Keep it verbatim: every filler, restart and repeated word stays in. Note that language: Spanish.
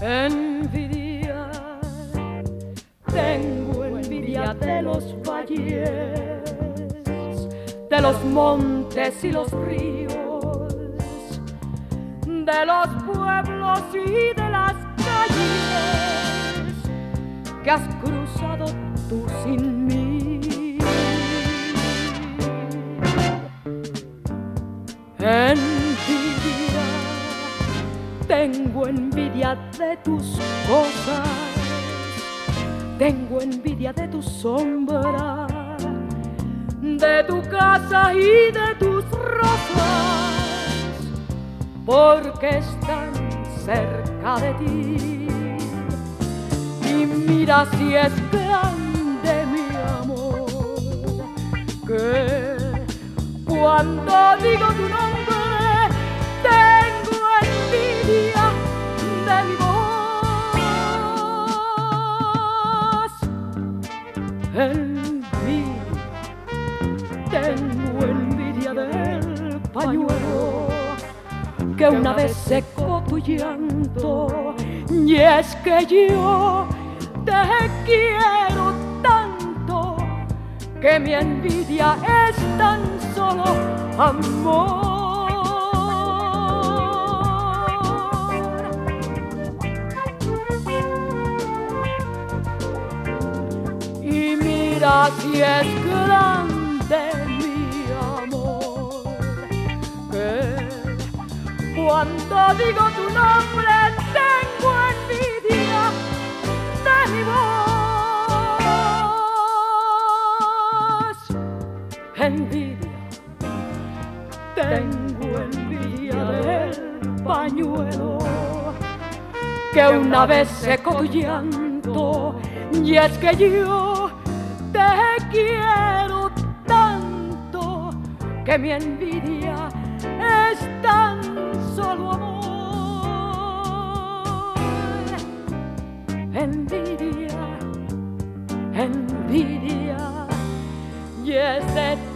Envidia, tengo envidia de los valles, de los montes y los ríos, de los pueblos y de las calles que has cruzado tú sin mí. Envidia, tengo envidia de tus cosas, tengo envidia de tu sombra, de tu casa y de tus rosas, porque están cerca de ti. Y mira si es grande mi amor, que cuando digo tu nombre tengo envidia de mi voz. Envidia, tengo envidia del pañuelo que una vez secó tu llanto, y es que yo te quiero tanto que mi envidia es tan solo amor. Y mira si es grande mi amor, que cuando digo tu nombre tengo envidia de mi voz. Envidia, tengo envidia del pañuelo que una vez secó tu llanto, y es que yo te quiero tanto que mi envidia es tan solo amor. Envidia, envidia, y es de